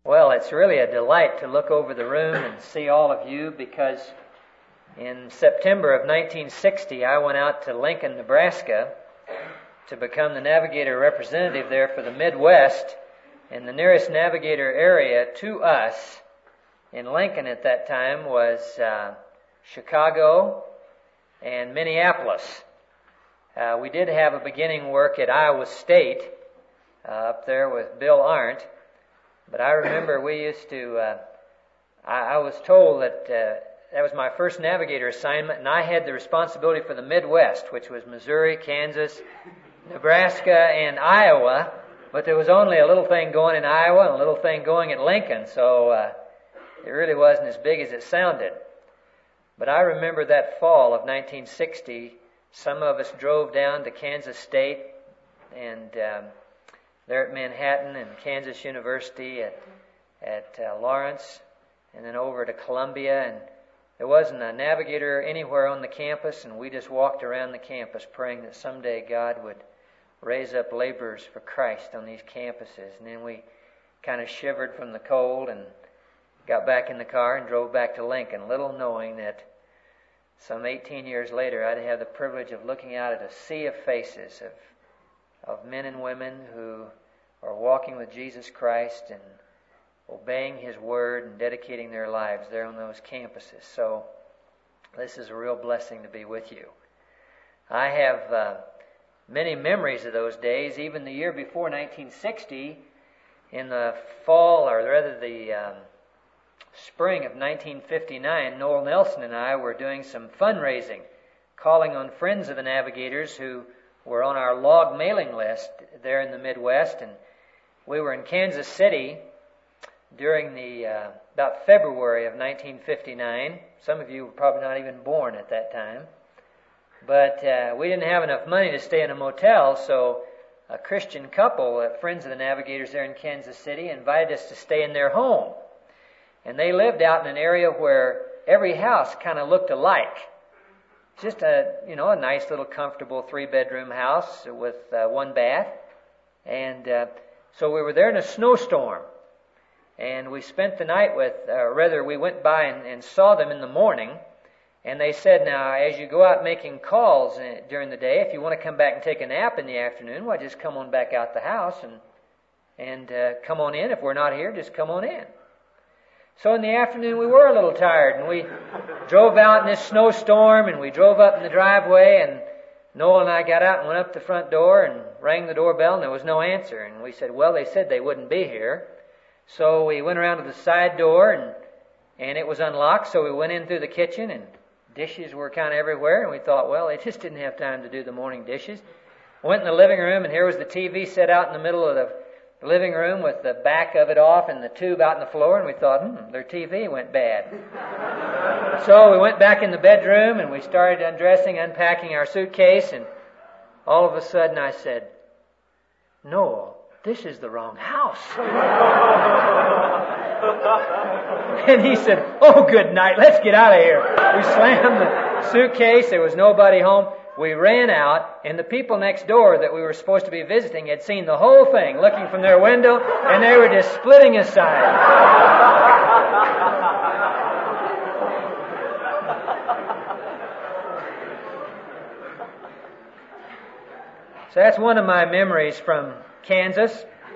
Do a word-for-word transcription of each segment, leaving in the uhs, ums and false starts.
Well, it's really a delight to look over the room and see all of you, because in September of nineteen sixty I went out to Lincoln, Nebraska to become the navigator representative there for the Midwest, and the nearest navigator area to us in Lincoln at that time was uh, Chicago and Minneapolis. Uh, we did have a beginning work at Iowa State uh, up there with Bill Arndt. But I remember we used to, uh, I, I was told that uh, that was my first navigator assignment, and I had the responsibility for the Midwest, which was Missouri, Kansas, Nebraska, and Iowa. But there was only a little thing going in Iowa and a little thing going at Lincoln, so uh, it really wasn't as big as it sounded. But I remember that fall of nineteen sixty, some of us drove down to Kansas State, and um, there at Manhattan and Kansas University, at at uh, Lawrence, and then over to Columbia. And there wasn't a navigator anywhere on the campus, and we just walked around the campus praying that someday God would raise up laborers for Christ on these campuses. And then we kind of shivered from the cold and got back in the car and drove back to Lincoln, little knowing that some eighteen years later I'd have the privilege of looking out at a sea of faces of of men and women who are walking with Jesus Christ and obeying His Word and dedicating their lives there on those campuses. So this is a real blessing to be with you. I have uh, many memories of those days. Even the year before nineteen sixty, in the fall, or rather the um, spring of nineteen fifty-nine, Noel Nelson and I were doing some fundraising, calling on friends of the navigators who were on our log mailing list there in the Midwest. And we were in Kansas City during the uh, about February of nineteen fifty-nine. Some of you were probably not even born at that time. But uh, we didn't have enough money to stay in a motel, so a Christian couple, uh, friends of the navigators there in Kansas City, invited us to stay in their home. And they lived out in an area where every house kind of looked alike. Just a, you know, a nice little comfortable three-bedroom house with uh, one bath. And uh, so we were there in a snowstorm. And we spent the night with, uh, rather we went by and, and saw them in the morning. And they said, now, as you go out making calls during the day, if you want to come back and take a nap in the afternoon, well, just come on back out the house and, and uh, come on in. If we're not here, just come on in. So in the afternoon, we were a little tired, and we drove out in this snowstorm, and we drove up in the driveway, and Noel and I got out and went up the front door and rang the doorbell, and there was no answer. And we said, well, they said they wouldn't be here. So we went around to the side door, and and it was unlocked, so we went in through the kitchen, and dishes were kind of everywhere, and we thought, well, they just didn't have time to do the morning dishes. Went in the living room, and here was the T V set out in the middle of the The living room with the back of it off and the tube out on the floor, and we thought, hmm, their T V went bad. So we went back in the bedroom, and we started undressing, unpacking our suitcase, and all of a sudden I said, Noel, this is the wrong house. And he said, oh, good night, let's get out of here. We slammed the suitcase, there was nobody home. We ran out, and the people next door that we were supposed to be visiting had seen the whole thing, looking from their window, and they were just splitting aside. So that's one of my memories from Kansas.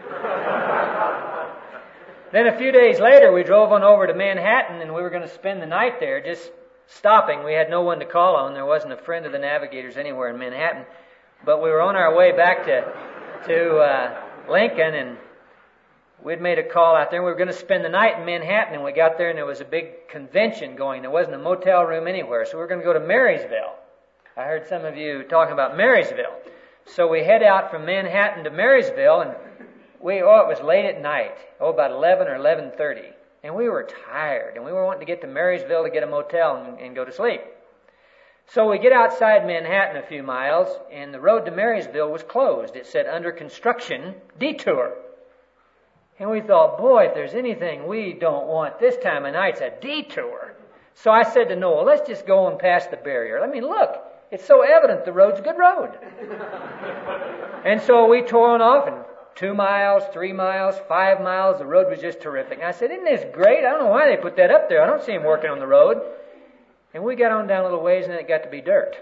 Then a few days later, we drove on over to Manhattan, and we were going to spend the night there, just stopping. We had no one to call on. There wasn't a friend of the navigators anywhere in Manhattan. But we were on our way back to to uh, Lincoln, and we'd made a call out there. We were going to spend the night in Manhattan, and we got there, and there was a big convention going. There wasn't a motel room anywhere, so we were going to go to Marysville. I heard some of you talking about Marysville. So we head out from Manhattan to Marysville, and we, oh, it was late at night, oh, about eleven or eleven thirty. And we were tired, and we were wanting to get to Marysville to get a motel and, and go to sleep. So we get outside Manhattan a few miles, and the road to Marysville was closed. It said, under construction, detour. And we thought, boy, if there's anything we don't want this time of night, it's a detour. So I said to Noel, let's just go and pass the barrier. I mean, look, it's so evident the road's a good road. And so we tore on off and Two miles, three miles, five miles. The road was just terrific. And I said, isn't this great? I don't know why they put that up there. I don't see them working on the road. And we got on down a little ways, and then it got to be dirt.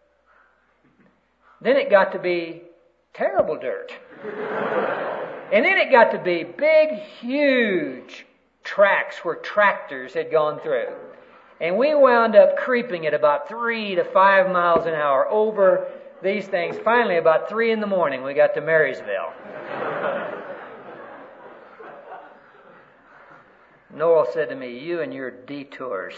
Then it got to be terrible dirt. And then it got to be big, huge tracks where tractors had gone through. And we wound up creeping at about three to five miles an hour over these things. Finally, about three in the morning, we got to Marysville. Noel said to me, you and your detours.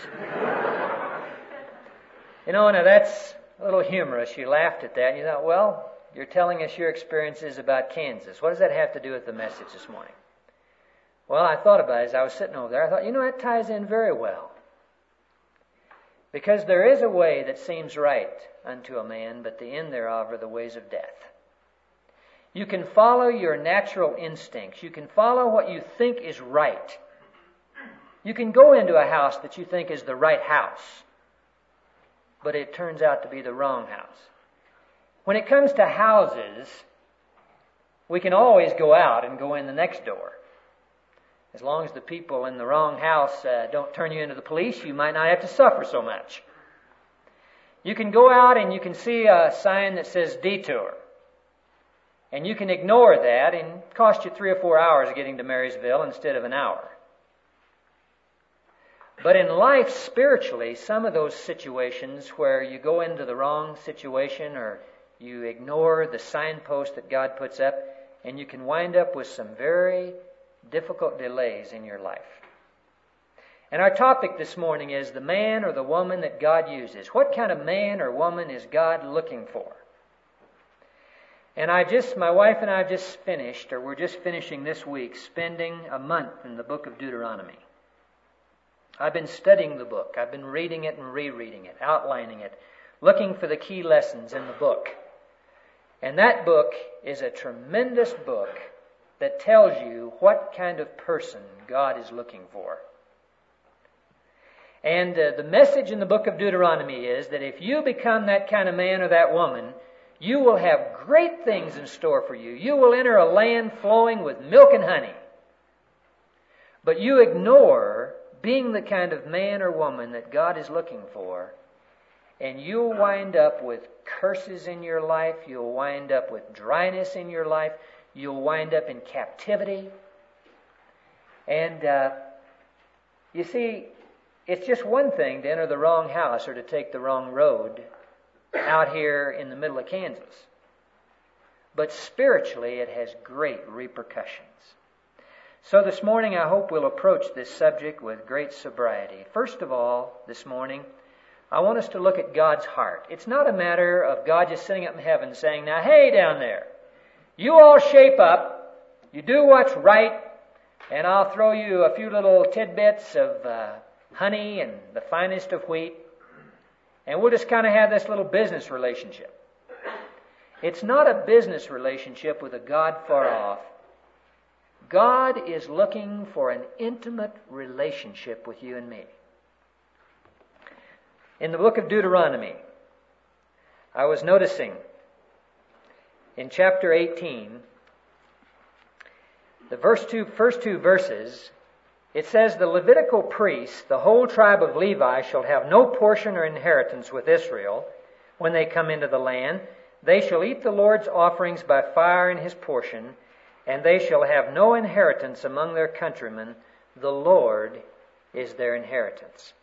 You know, now that's a little humorous. You laughed at that, and you thought, well, you're telling us your experiences about Kansas. What does that have to do with the message this morning? Well, I thought about it as I was sitting over there. I thought, you know, that ties in very well. Because there is a way that seems right unto a man, but the end thereof are the ways of death. You can follow your natural instincts. You can follow what you think is right. You can go into a house that you think is the right house, but it turns out to be the wrong house. When it comes to houses, we can always go out and go in the next door. As long as the people in the wrong house uh, don't turn you into the police, you might not have to suffer so much. You can go out and you can see a sign that says detour. And you can ignore that and it cost you three or four hours getting to Marysville instead of an hour. But in life, spiritually, some of those situations where you go into the wrong situation or you ignore the signpost that God puts up, and you can wind up with some very difficult delays in your life. And our topic this morning is the man or the woman that God uses. What kind of man or woman is God looking for? And I just, my wife and I have just finished, or we're just finishing this week, spending a month in the book of Deuteronomy. I've been studying the book. I've been reading it and rereading it, outlining it, looking for the key lessons in the book. And that book is a tremendous book that tells you what kind of person God is looking for. And uh, the message in the book of Deuteronomy is that if you become that kind of man or that woman, you will have great things in store for you. You will enter a land flowing with milk and honey. But you ignore being the kind of man or woman that God is looking for, and you'll wind up with curses in your life. You'll wind up with dryness in your life. You'll wind up in captivity. And uh, you see, it's just one thing to enter the wrong house or to take the wrong road out here in the middle of Kansas. But spiritually, it has great repercussions. So this morning, I hope we'll approach this subject with great sobriety. First of all, this morning, I want us to look at God's heart. It's not a matter of God just sitting up in heaven saying, now, hey, down there, you all shape up, you do what's right, and I'll throw you a few little tidbits of uh, honey and the finest of wheat, and we'll just kind of have this little business relationship. It's not a business relationship with a God far off. God is looking for an intimate relationship with you and me. In the book of Deuteronomy, I was noticing in chapter eighteen, the verse two, first two verses, it says, the Levitical priests, the whole tribe of Levi, shall have no portion or inheritance with Israel when they come into the land. They shall eat the Lord's offerings by fire in his portion, and they shall have no inheritance among their countrymen. The Lord is their inheritance.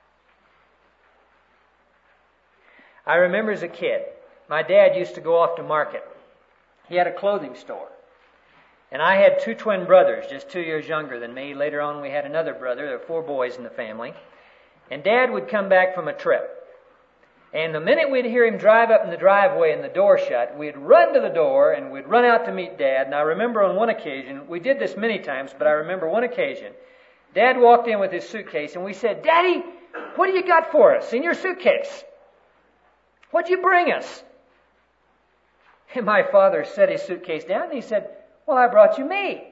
I remember as a kid, my dad used to go off to market. He had a clothing store. And I had two twin brothers, just two years younger than me. Later on, we had another brother. There were four boys in the family. And Dad would come back from a trip. And the minute we'd hear him drive up in the driveway and the door shut, we'd run to the door and we'd run out to meet Dad. And I remember on one occasion, we did this many times, but I remember one occasion, Dad walked in with his suitcase and we said, Daddy, what do you got for us in your suitcase? What'd you bring us? And my father set his suitcase down and he said, well, I brought you me.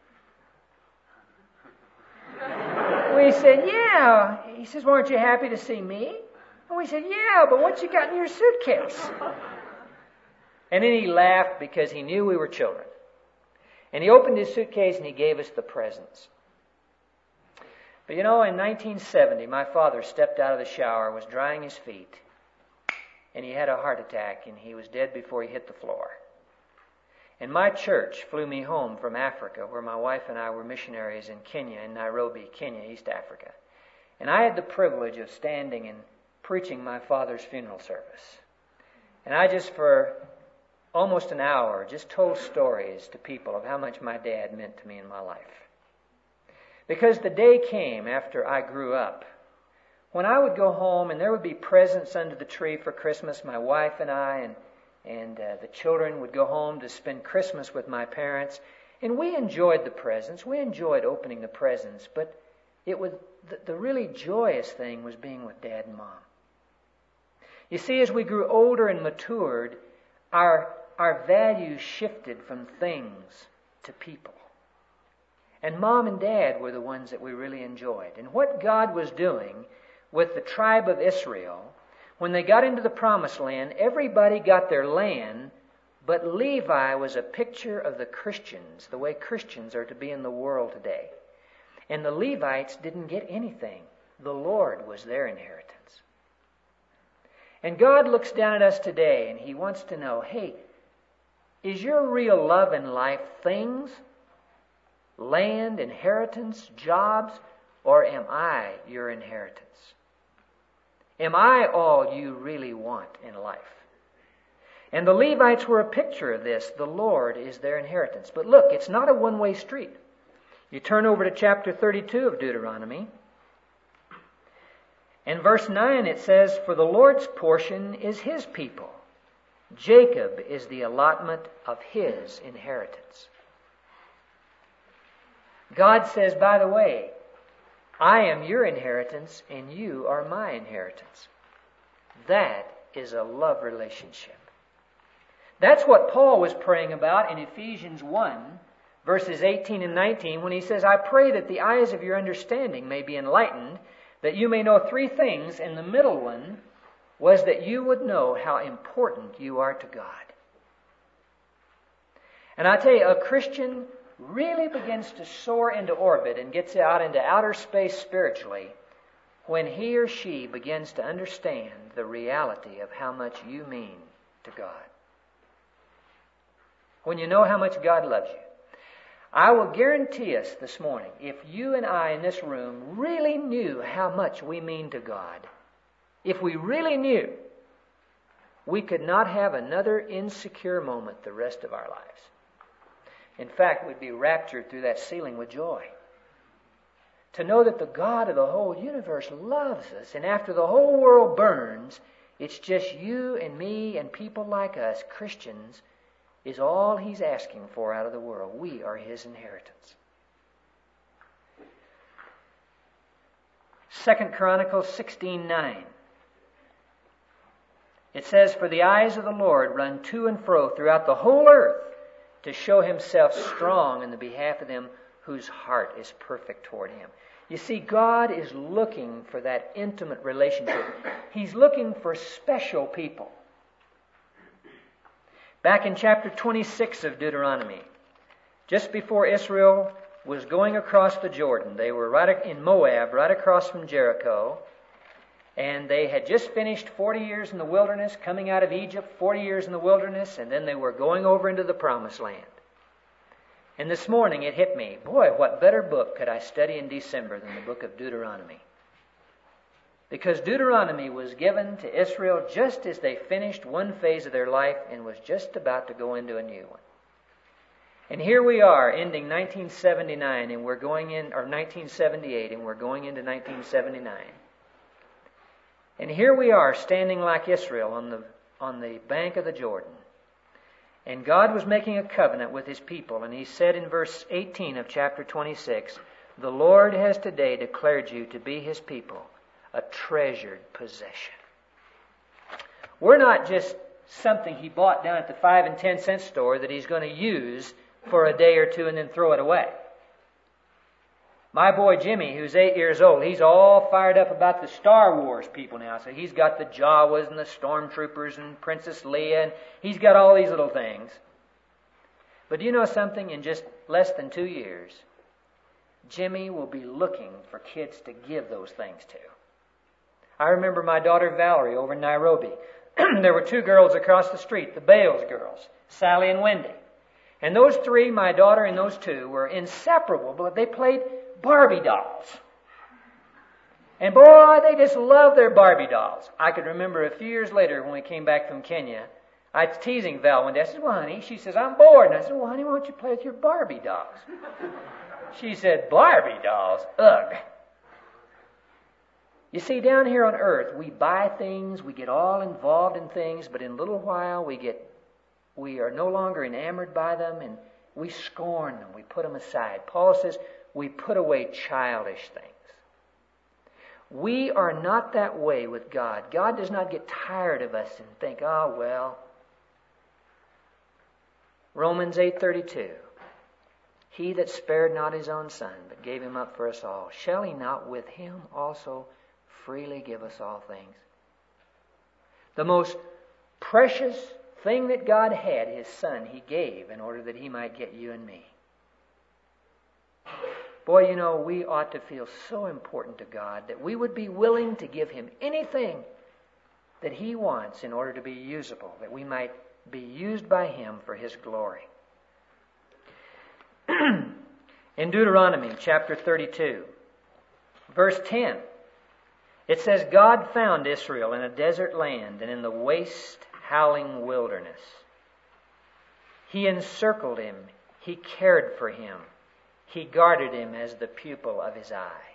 We said, yeah. He says, weren't you happy to see me? And we said, yeah, but what you got in your suitcase? And then he laughed because he knew we were children. And he opened his suitcase and he gave us the presents. But you know, in nineteen seventy, my father stepped out of the shower, was drying his feet, and he had a heart attack, and he was dead before he hit the floor. And my church flew me home from Africa, where my wife and I were missionaries in Kenya, in Nairobi, Kenya, East Africa. And I had the privilege of standing and preaching my father's funeral service. And I just, for almost an hour, just told stories to people of how much my dad meant to me in my life. Because the day came after I grew up when I would go home and there would be presents under the tree for Christmas, my wife and I, and And uh, the children would go home to spend Christmas with my parents. And we enjoyed the presents. We enjoyed opening the presents. But it was the, the really joyous thing was being with Dad and Mom. You see, as we grew older and matured, our, our values shifted from things to people. And Mom and Dad were the ones that we really enjoyed. And what God was doing with the tribe of Israel, when they got into the Promised Land, everybody got their land, but Levi was a picture of the Christians, the way Christians are to be in the world today. And the Levites didn't get anything. The Lord was their inheritance. And God looks down at us today, and He wants to know, hey, is your real love in life things, land, inheritance, jobs, or am I your inheritance? Am I all you really want in life? And the Levites were a picture of this. The Lord is their inheritance. But look, it's not a one-way street. You turn over to chapter thirty-two of Deuteronomy. In verse nine it says, "For the Lord's portion is His people. Jacob is the allotment of His inheritance." God says, by the way, I am your inheritance, and you are my inheritance. That is a love relationship. That's what Paul was praying about in Ephesians one, verses eighteen and nineteen, when he says, "I pray that the eyes of your understanding may be enlightened, that you may know three things, and the middle one was that you would know how important you are to God." And I tell you, a Christian really begins to soar into orbit and gets out into outer space spiritually when he or she begins to understand the reality of how much you mean to God. When you know how much God loves you. I will guarantee us this morning, if you and I in this room really knew how much we mean to God, if we really knew, we could not have another insecure moment the rest of our lives. In fact, we'd be raptured through that ceiling with joy. To know that the God of the whole universe loves us, and after the whole world burns, it's just you and me and people like us, Christians, is all He's asking for out of the world. We are His inheritance. Second Chronicles sixteen nine. It says, "For the eyes of the Lord run to and fro throughout the whole earth, to show Himself strong in the behalf of them whose heart is perfect toward Him." You see, God is looking for that intimate relationship. He's looking for special people. Back in chapter twenty-six of Deuteronomy, just before Israel was going across the Jordan, they were right in Moab, right across from Jericho, and they had just finished forty years in the wilderness, coming out of Egypt, forty years in the wilderness, and then they were going over into the Promised Land. And this morning it hit me, boy, what better book could I study in December than the book of Deuteronomy? Because Deuteronomy was given to Israel just as they finished one phase of their life and was just about to go into a new one. And here we are, ending nineteen seventy-nine, and we're going in, or nineteen seventy-eight, and we're going into nineteen seventy-nine. And here we are, standing like Israel on the on the bank of the Jordan. And God was making a covenant with His people. And He said in verse eighteen of chapter twenty-six, "The Lord has today declared you to be His people, a treasured possession." We're not just something He bought down at the five and ten cent store that He's going to use for a day or two and then throw it away. My boy Jimmy, who's eight years old, he's all fired up about the Star Wars people now. So he's got the Jawas and the Stormtroopers and Princess Leia, and he's got all these little things. But do you know something? In just less than two years, Jimmy will be looking for kids to give those things to. I remember my daughter Valerie over in Nairobi. There were two girls across the street, the Bales girls, Sally and Wendy. And those three, my daughter and those two, were inseparable, but they played Barbie dolls. And boy, they just loved their Barbie dolls. I could remember a few years later when we came back from Kenya, I was teasing Val one day. I said, well, honey, she says, I'm bored. And I said, well, honey, why don't you play with your Barbie dolls? She said, Barbie dolls? Ugh. You see, down here on earth, we buy things, we get all involved in things, but in a little while we get, we are no longer enamored by them, and we scorn them, we put them aside. Paul says, we put away childish things. We are not that way with God. God does not get tired of us and think, oh, well. Romans eight thirty-two. He that spared not his own son, but gave him up for us all, shall he not with him also freely give us all things? The most precious thing that God had, his son, he gave in order that he might get you and me. Boy, you know, we ought to feel so important to God that we would be willing to give him anything that he wants in order to be usable, that we might be used by him for his glory. In Deuteronomy chapter thirty-two, verse ten, it says, God found Israel in a desert land and in the waste, howling wilderness. He encircled him. He cared for him. He guarded him as the pupil of his eye.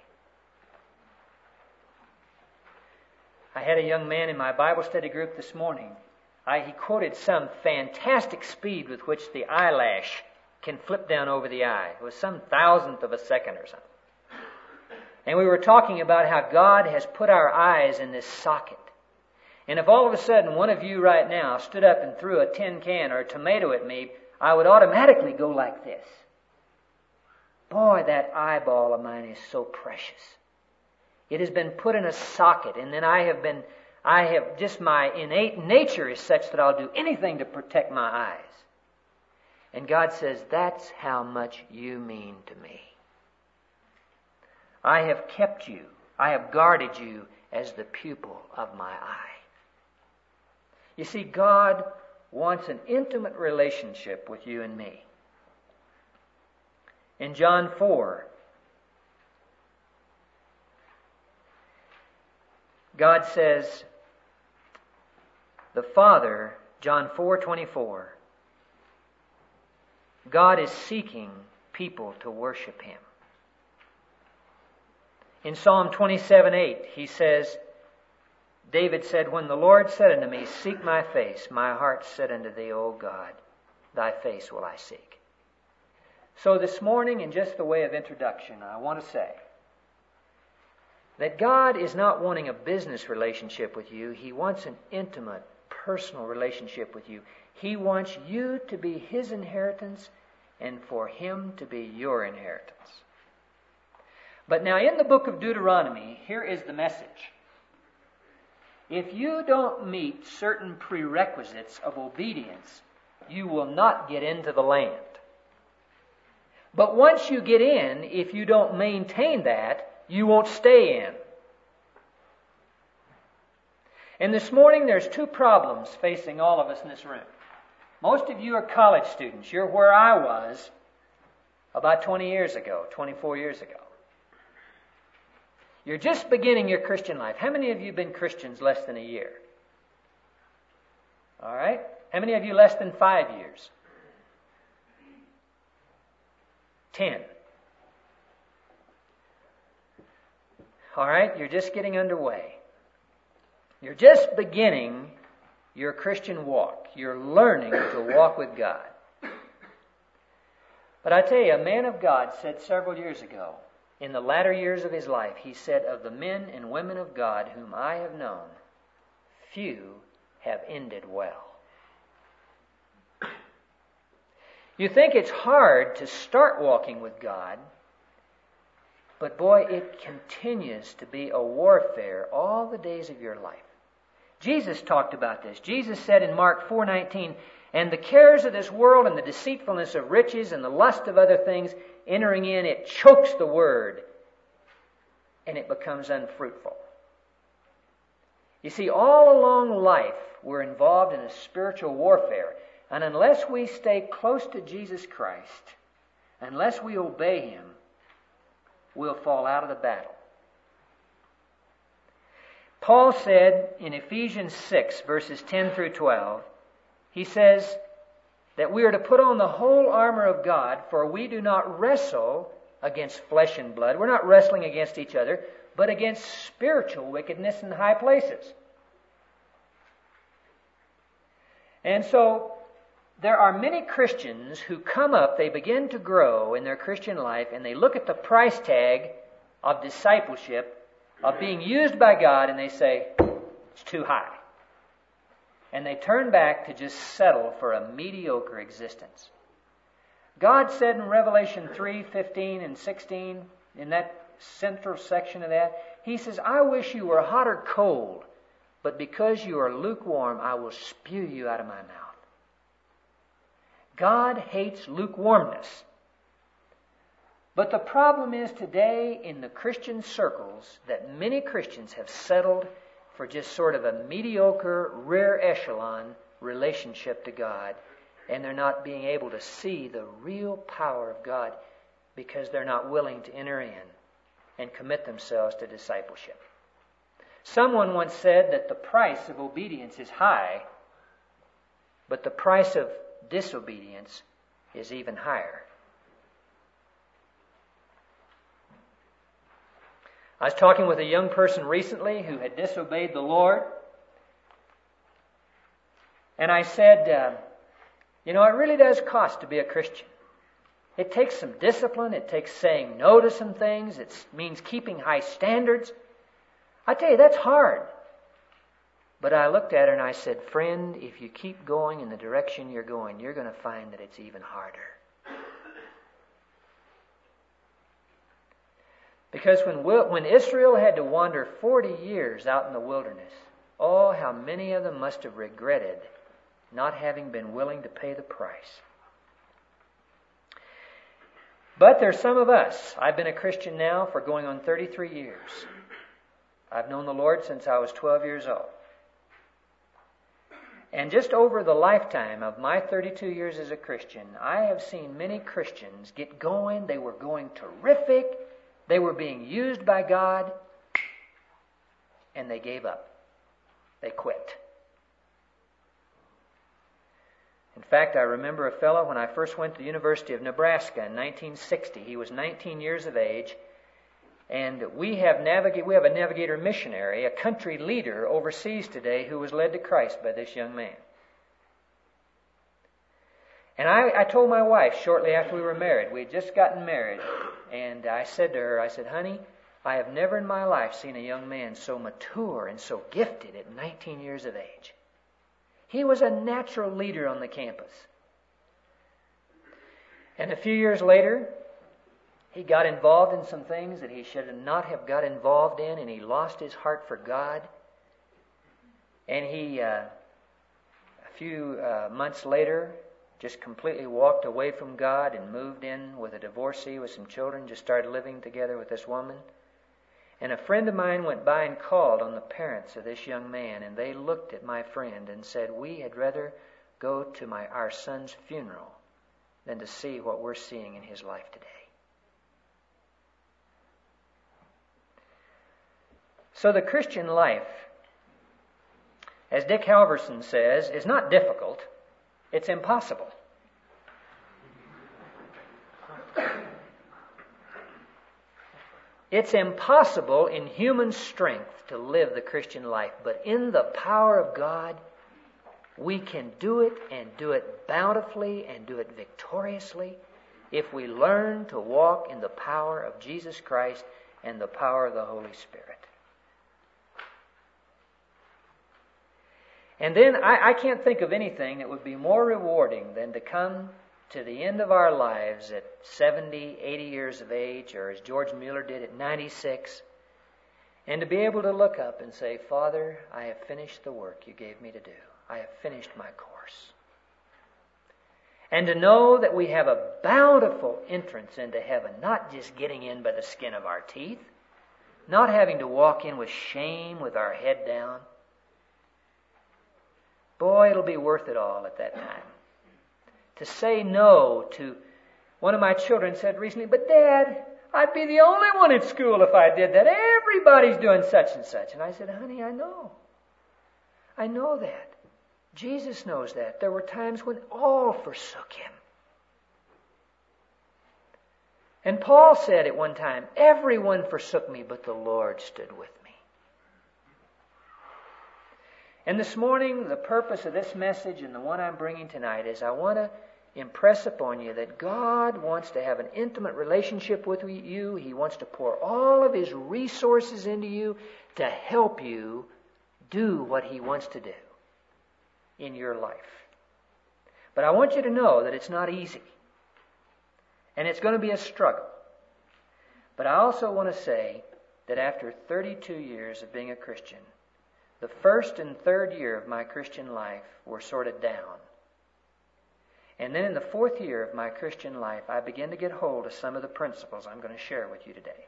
I had a young man in my Bible study group this morning. I, he quoted some fantastic speed with which the eyelash can flip down over the eye. It was some thousandth of a second or something. And we were talking about how God has put our eyes in this socket. And if all of a sudden one of you right now stood up and threw a tin can or a tomato at me, I would automatically go like this. Boy, that eyeball of mine is so precious. It has been put in a socket, and then I have been, I have, just my innate nature is such that I'll do anything to protect my eyes. And God says, that's how much you mean to me. I have kept you, I have guarded you as the pupil of my eye. You see, God wants an intimate relationship with you and me. In John four, God says, the Father, John four twenty-four, God is seeking people to worship him. In Psalm twenty-seven eight, he says, David said, when the Lord said unto me, seek my face, my heart said unto thee, O God, thy face will I seek. So this morning, in just the way of introduction, I want to say that God is not wanting a business relationship with you. He wants an intimate, personal relationship with you. He wants you to be his inheritance and for him to be your inheritance. But now in the book of Deuteronomy, here is the message. If you don't meet certain prerequisites of obedience, you will not get into the land. But once you get in, if you don't maintain that, you won't stay in. And this morning there's two problems facing all of us in this room. Most of you are college students. You're where I was about twenty years ago, twenty-four years ago. You're just beginning your Christian life. How many of you have been Christians less than a year? All right. How many of you less than five years? Ten. All right, you're just getting underway. You're just beginning your Christian walk. You're learning to walk with God. But I tell you, a man of God said several years ago, in the latter years of his life, he said, of the men and women of God whom I have known, few have ended well. You think it's hard to start walking with God, but boy, it continues to be a warfare all the days of your life. Jesus talked about this. Jesus said in Mark four nineteen, And the cares of this world and the deceitfulness of riches and the lust of other things entering in, it chokes the word and it becomes unfruitful. You see, all along life we're involved in a spiritual warfare. And unless we stay close to Jesus Christ, unless we obey Him, we'll fall out of the battle. Paul said in Ephesians six, verses ten through twelve, he says that we are to put on the whole armor of God, for we do not wrestle against flesh and blood. We're not wrestling against each other, but against spiritual wickedness in high places. And so, there are many Christians who come up, they begin to grow in their Christian life, and they look at the price tag of discipleship, of being used by God, and they say, it's too high. And they turn back to just settle for a mediocre existence. God said in Revelation three, fifteen and sixteen, in that central section of that, He says, I wish you were hot or cold, but because you are lukewarm, I will spew you out of my mouth. God hates lukewarmness. But the problem is today in the Christian circles that many Christians have settled for just sort of a mediocre, rear echelon relationship to God, and they're not being able to see the real power of God because they're not willing to enter in and commit themselves to discipleship. Someone once said that the price of obedience is high, but the price of disobedience is even higher. I was talking with a young person recently who had disobeyed the Lord. And I said, uh, you know, it really does cost to be a Christian. It takes some discipline. It takes saying no to some things. It means keeping high standards. I tell you, that's hard. But I looked at her and I said, friend, if you keep going in the direction you're going, you're going to find that it's even harder. Because when when Israel had to wander forty years out in the wilderness, oh, how many of them must have regretted not having been willing to pay the price. But there's some of us. I've been a Christian now for going on thirty-three years. I've known the Lord since I was twelve years old. And just over the lifetime of my thirty-two years as a Christian, I have seen many Christians get going. They were going terrific. They were being used by God. And they gave up. They quit. In fact, I remember a fellow when I first went to the University of Nebraska in nineteen sixty. He was nineteen years of age. And we have navigate, we have a navigator missionary, a country leader overseas today who was led to Christ by this young man. And I, I told my wife shortly after we were married, we had just gotten married, and I said to her, I said, honey, I have never in my life seen a young man so mature and so gifted at nineteen years of age. He was a natural leader on the campus. And a few years later, he got involved in some things that he should not have got involved in, and he lost his heart for God. And he, uh, a few uh, months later, just completely walked away from God and moved in with a divorcee with some children, just started living together with this woman. And a friend of mine went by and called on the parents of this young man, and they looked at my friend and said, we had rather go to my our son's funeral than to see what we're seeing in his life today. So the Christian life, as Dick Halverson says, is not difficult, it's impossible. It's impossible in human strength to live the Christian life, but in the power of God, we can do it and do it bountifully and do it victoriously if we learn to walk in the power of Jesus Christ and the power of the Holy Spirit. And then I, I can't think of anything that would be more rewarding than to come to the end of our lives at seventy, eighty years of age, or as George Mueller did at ninety-six, and to be able to look up and say, Father, I have finished the work you gave me to do. I have finished my course. And to know that we have a bountiful entrance into heaven, not just getting in by the skin of our teeth, not having to walk in with shame with our head down. Boy, it'll be worth it all at that time. To say no to, one of my children said recently, but Dad, I'd be the only one in school if I did that. Everybody's doing such and such. And I said, honey, I know. I know that. Jesus knows that. There were times when all forsook Him. And Paul said at one time, everyone forsook me, but the Lord stood with me. And this morning, the purpose of this message and the one I'm bringing tonight is I want to impress upon you that God wants to have an intimate relationship with you. He wants to pour all of His resources into you to help you do what He wants to do in your life. But I want you to know that it's not easy. And it's going to be a struggle. But I also want to say that after thirty-two years of being a Christian, the first and third year of my Christian life were sort of down. And then in the fourth year of my Christian life, I began to get hold of some of the principles I'm going to share with you today.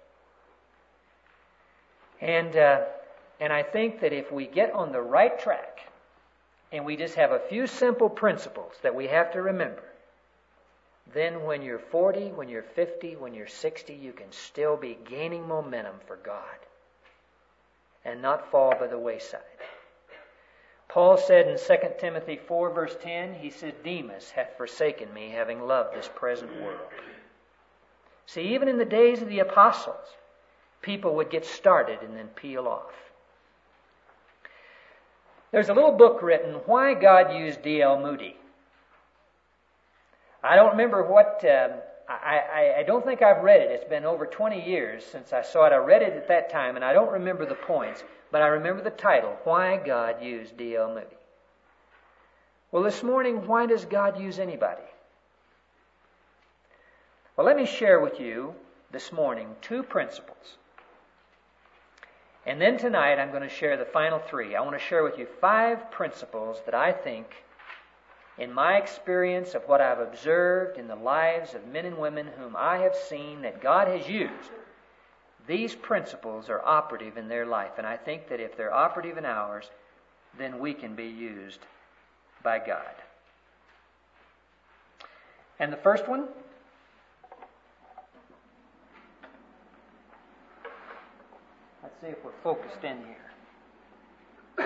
And, uh, and I think that if we get on the right track, and we just have a few simple principles that we have to remember, then when you're forty, when you're fifty, when you're sixty, you can still be gaining momentum for God and not fall by the wayside. Paul said in Second Timothy four, verse ten, he said, Demas hath forsaken me, having loved this present world. See, even in the days of the apostles, people would get started and then peel off. There's a little book written, Why God Used D L Moody. I don't remember what, uh, I, I, I don't think I've read it. It's been over twenty years since I saw it. I read it at that time, and I don't remember the points, but I remember the title, Why God Used D L Moody. Well, this morning, why does God use anybody? Well, let me share with you this morning two principles. And then tonight I'm going to share the final three. I want to share with you five principles that I think, in my experience of what I've observed in the lives of men and women whom I have seen that God has used, these principles are operative in their life. And I think that if they're operative in ours, then we can be used by God. And the first one, let's see if we're focused in here.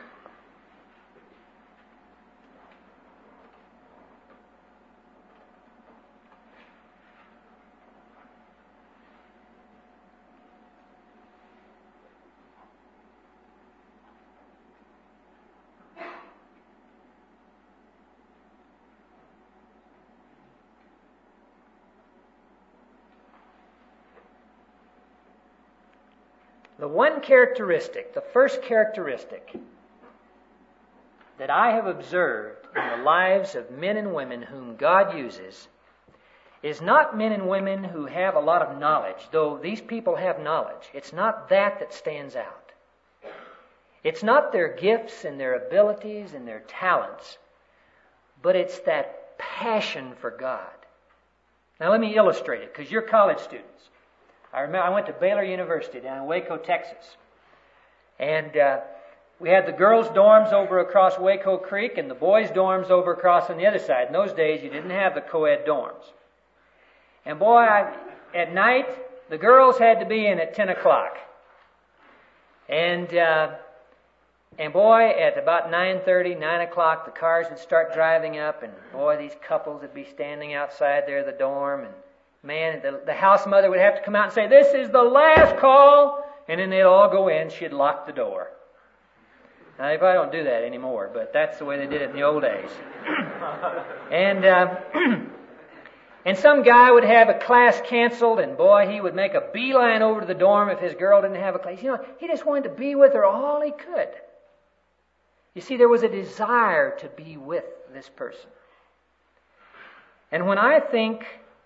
The one characteristic, the first characteristic that I have observed in the lives of men and women whom God uses is not men and women who have a lot of knowledge, though these people have knowledge. It's not that that stands out. It's not their gifts and their abilities and their talents, but it's that passion for God. Now let me illustrate it, because you're college students. I remember I went to Baylor University down in Waco, Texas. And uh, we had the girls' dorms over across Waco Creek and the boys' dorms over across on the other side. In those days, you didn't have the co-ed dorms. And boy, I, at night, the girls had to be in at ten o'clock. And, uh, and boy, at about nine thirty, nine o'clock, the cars would start driving up. And boy, these couples would be standing outside there, the dorm, and man, the, the house mother would have to come out and say, this is the last call, and then they'd all go in. She'd lock the door. Now, they probably don't do that anymore, but that's the way they did it in the old days. and uh, and some guy would have a class canceled, and boy, he would make a beeline over to the dorm if his girl didn't have a class. You know, he just wanted to be with her all he could. You see, there was a desire to be with this person. And when I think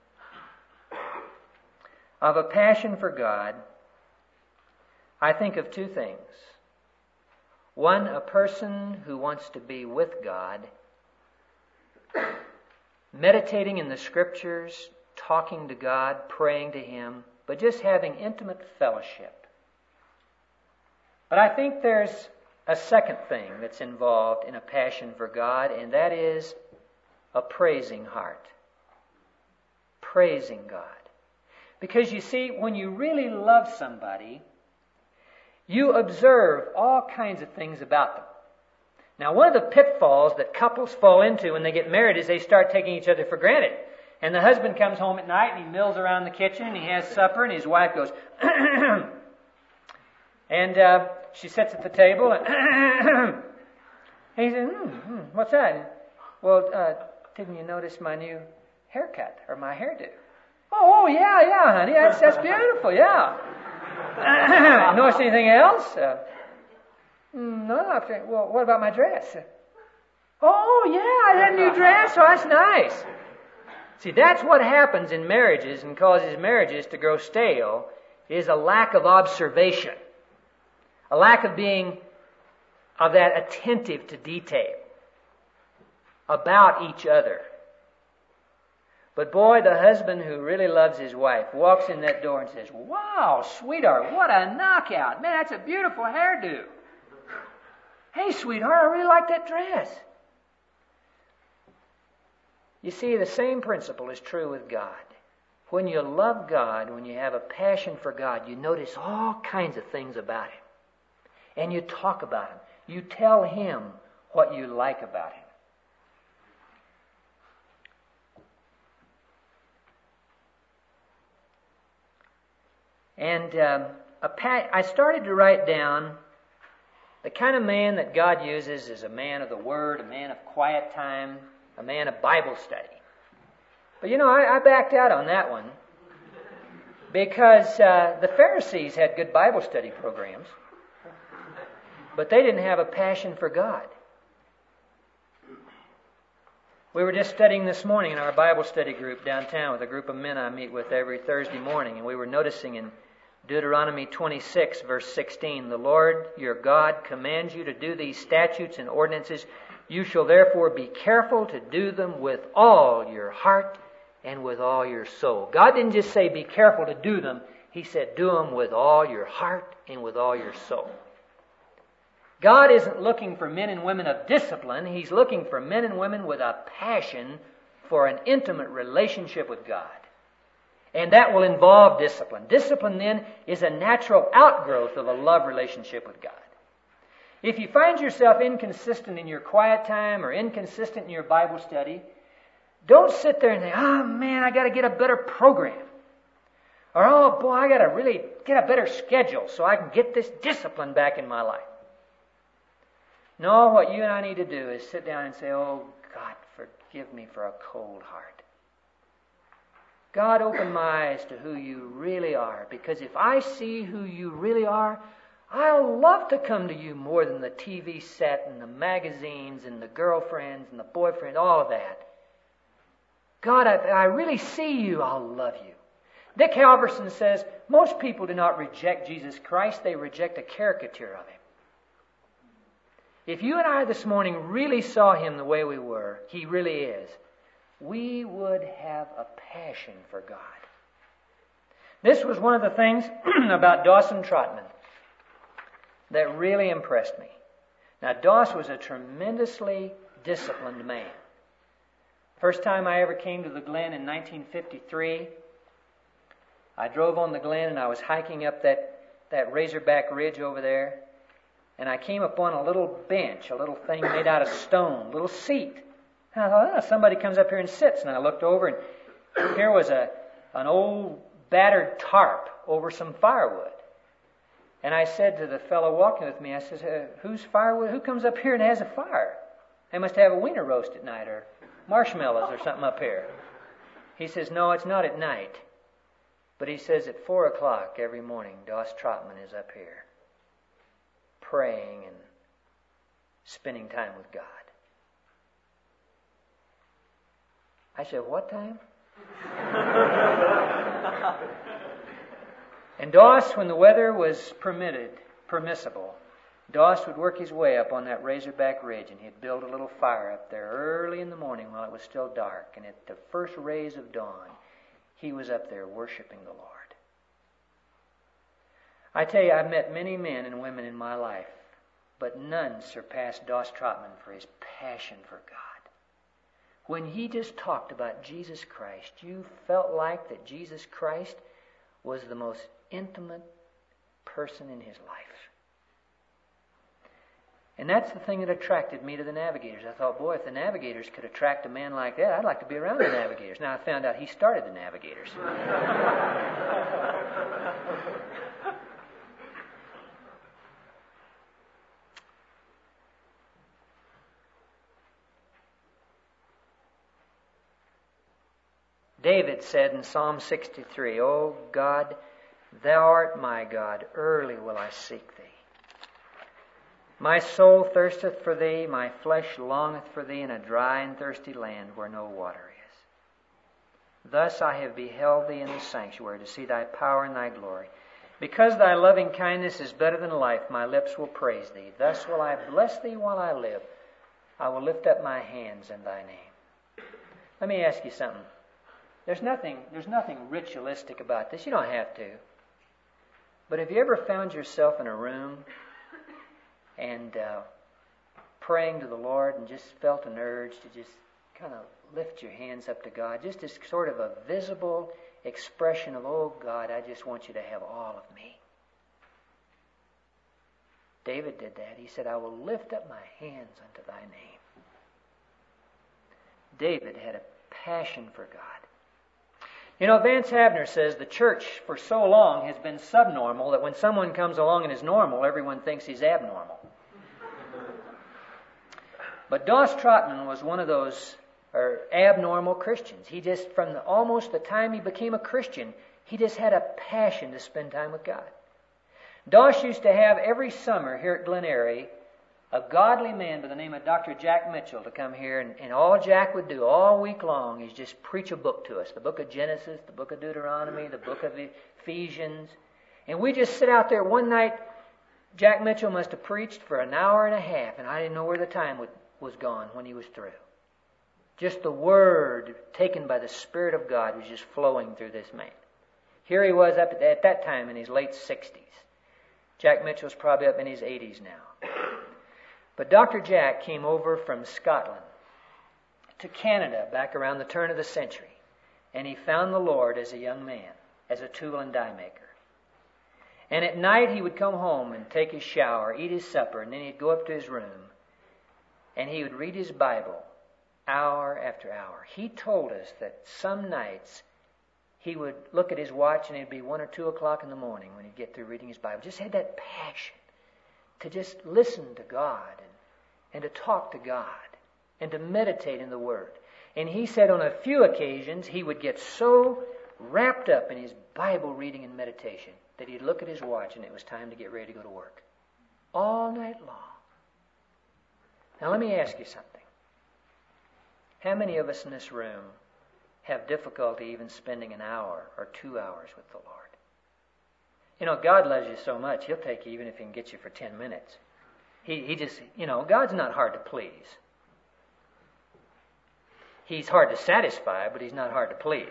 of a passion for God, I think of two things. One, a person who wants to be with God, meditating in the Scriptures, talking to God, praying to Him, but just having intimate fellowship. But I think there's a second thing that's involved in a passion for God, and that is a praising heart. Praising God. Because you see, when you really love somebody, you observe all kinds of things about them. Now, one of the pitfalls that couples fall into when they get married is they start taking each other for granted. And the husband comes home at night and he mills around the kitchen and he has supper and his wife goes, and uh, she sits at the table and he says, hmm, hmm, what's that? Well, uh, didn't you notice my new haircut or my hairdo? Oh, oh yeah, yeah, honey, that's, that's beautiful, yeah. Notice anything else? Uh, no, I think, well, what about my dress? Oh, yeah, that new dress, oh, that's nice. See, that's what happens in marriages and causes marriages to grow stale, is a lack of observation, a lack of being of that attentive to detail about each other. But boy, the husband who really loves his wife walks in that door and says, wow, sweetheart, what a knockout. Man, that's a beautiful hairdo. Hey, sweetheart, I really like that dress. You see, the same principle is true with God. When you love God, when you have a passion for God, you notice all kinds of things about Him. And you talk about Him. You tell Him what you like about Him. And um, a pa- I started to write down the kind of man that God uses is a man of the Word, a man of quiet time, a man of Bible study. But you know, I, I backed out on that one because uh, the Pharisees had good Bible study programs, but they didn't have a passion for God. We were just studying this morning in our Bible study group downtown with a group of men I meet with every Thursday morning, and we were noticing in Deuteronomy twenty-six, verse sixteen, the Lord your God commands you to do these statutes and ordinances. You shall therefore be careful to do them with all your heart and with all your soul. God didn't just say be careful to do them. He said do them with all your heart and with all your soul. God isn't looking for men and women of discipline. He's looking for men and women with a passion for an intimate relationship with God. And that will involve discipline. Discipline, then, is a natural outgrowth of a love relationship with God. If you find yourself inconsistent in your quiet time or inconsistent in your Bible study, don't sit there and think, oh man, I got to get a better program. Or, oh boy, I got to really get a better schedule so I can get this discipline back in my life. No, what you and I need to do is sit down and say, oh God, forgive me for a cold heart. God, open my eyes to who you really are, because if I see who you really are, I'll love to come to you more than the T V set and the magazines and the girlfriends and the boyfriends, all of that. God, if I really see you, I'll love you. Dick Halverson says, most people do not reject Jesus Christ, they reject a caricature of Him. If you and I this morning really saw Him the way we were, He really is, we would have a passion for God. This was one of the things about Dawson Trotman that really impressed me. Now, Doss was a tremendously disciplined man. First time I ever came to the Glen in nineteen fifty-three, I drove on the Glen and I was hiking up that, that Razorback Ridge over there, and I came upon a little bench, a little thing made out of stone, a little seat. And I thought, oh, somebody comes up here and sits. And I looked over, and here was a an old battered tarp over some firewood. And I said to the fellow walking with me, I said, uh, whose firewood? Who comes up here and has a fire? They must have a wiener roast at night or marshmallows or something up here. He says, no, it's not at night. But he says at four o'clock every morning, Doss Trotman is up here praying and spending time with God. I said, what time? And Doss, when the weather was permitted, permissible, Doss would work his way up on that Razorback Ridge, and he'd build a little fire up there early in the morning while it was still dark. And at the first rays of dawn, he was up there worshiping the Lord. I tell you, I've met many men and women in my life, but none surpassed Doss Trotman for his passion for God. When he just talked about Jesus Christ, you felt like that Jesus Christ was the most intimate person in his life. And that's the thing that attracted me to the Navigators. I thought, boy, if the Navigators could attract a man like that, I'd like to be around the Navigators. Now I found out he started the Navigators. David said in Psalm sixty-three, O God, Thou art my God, early will I seek Thee. My soul thirsteth for Thee, my flesh longeth for Thee in a dry and thirsty land where no water is. Thus I have beheld Thee in the sanctuary to see Thy power and Thy glory. Because Thy loving kindness is better than life, my lips will praise Thee. Thus will I bless Thee while I live. I will lift up my hands in Thy name. Let me ask you something. There's nothing, there's nothing ritualistic about this. You don't have to. But have you ever found yourself in a room and uh, praying to the Lord and just felt an urge to just kind of lift your hands up to God, just as sort of a visible expression of, oh God, I just want you to have all of me. David did that. He said, I will lift up my hands unto Thy name. David had a passion for God. You know, Vance Havner says the church for so long has been subnormal that when someone comes along and is normal, everyone thinks he's abnormal. But Doss Trotman was one of those or abnormal Christians. He just, from the, almost the time he became a Christian, he just had a passion to spend time with God. Doss used to have every summer here at Glen Eyrie a godly man by the name of Doctor Jack Mitchell to come here, and, and all Jack would do all week long is just preach a book to us. The book of Genesis, the book of Deuteronomy, the book of Ephesians. And we just sit out there. One night, Jack Mitchell must have preached for an hour and a half, and I didn't know where the time would, was gone when he was through. Just the Word taken by the Spirit of God was just flowing through this man. Here he was up at, at that time in his late sixties. Jack Mitchell's probably up in his eighties now. But Doctor Jack came over from Scotland to Canada back around the turn of the century, and he found the Lord as a young man, as a tool and die maker. And at night he would come home and take his shower, eat his supper, and then he'd go up to his room, and he would read his Bible hour after hour. He told us that some nights he would look at his watch and it'd be one or two o'clock in the morning when he'd get through reading his Bible. Just had that passion to just listen to God and, and to talk to God and to meditate in the Word. And he said on a few occasions he would get so wrapped up in his Bible reading and meditation that he'd look at his watch and it was time to get ready to go to work. All night long. Now let me ask you something. How many of us in this room have difficulty even spending an hour or two hours with the Lord? You know, God loves you so much, He'll take you even if He can get you for ten minutes. He, he just, you know, God's not hard to please. He's hard to satisfy, but He's not hard to please.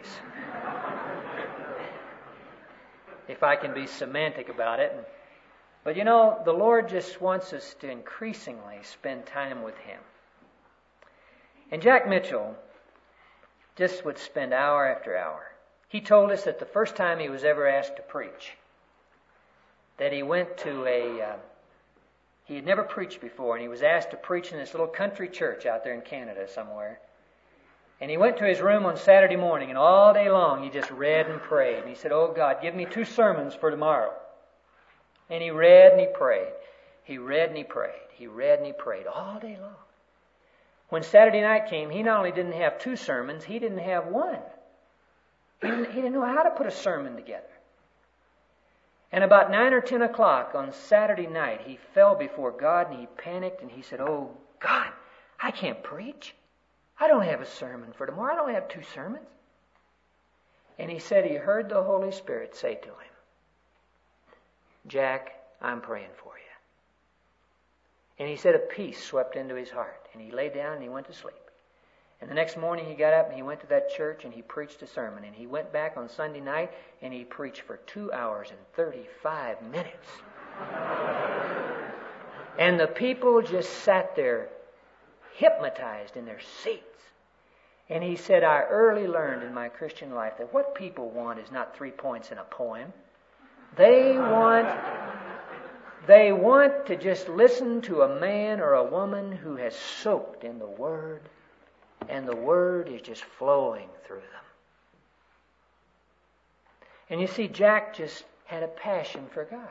If I can be semantic about it. But you know, the Lord just wants us to increasingly spend time with Him. And Jack Mitchell just would spend hour after hour. He told us that the first time he was ever asked to preach, that he went to a, uh, he had never preached before, and he was asked to preach in this little country church out there in Canada somewhere. And he went to his room on Saturday morning, and all day long he just read and prayed. And he said, oh God, give me two sermons for tomorrow. And he read and he prayed. He read and he prayed. He read and he prayed all day long. When Saturday night came, he not only didn't have two sermons, he didn't have one. He didn't, he didn't know how to put a sermon together. And about nine or ten o'clock on Saturday night, he fell before God and he panicked and he said, oh God, I can't preach. I don't have a sermon for tomorrow. I don't have two sermons. And he said he heard the Holy Spirit say to him, Jack, I'm praying for you. And he said a peace swept into his heart. And he lay down and he went to sleep. And the next morning he got up and he went to that church and he preached a sermon. And he went back on Sunday night and he preached for two hours and thirty-five minutes. And the people just sat there hypnotized in their seats. And he said, I early learned in my Christian life that what people want is not three points in a poem. They want, they want to just listen to a man or a woman who has soaked in the Word, and the Word is just flowing through them. And you see, Jack just had a passion for God.